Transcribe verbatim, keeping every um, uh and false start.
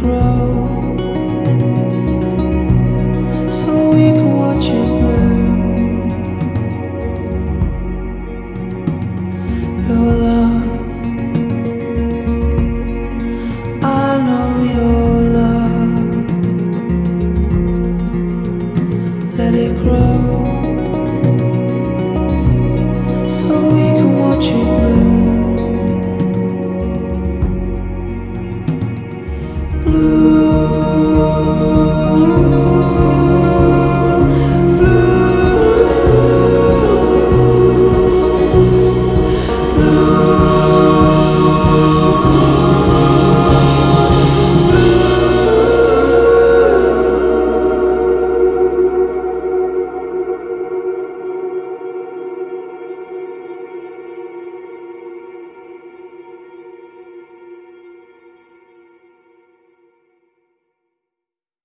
grow so we can watch it bloom. Your love, I know your love. Let it grow so we can watch it bloom. Blue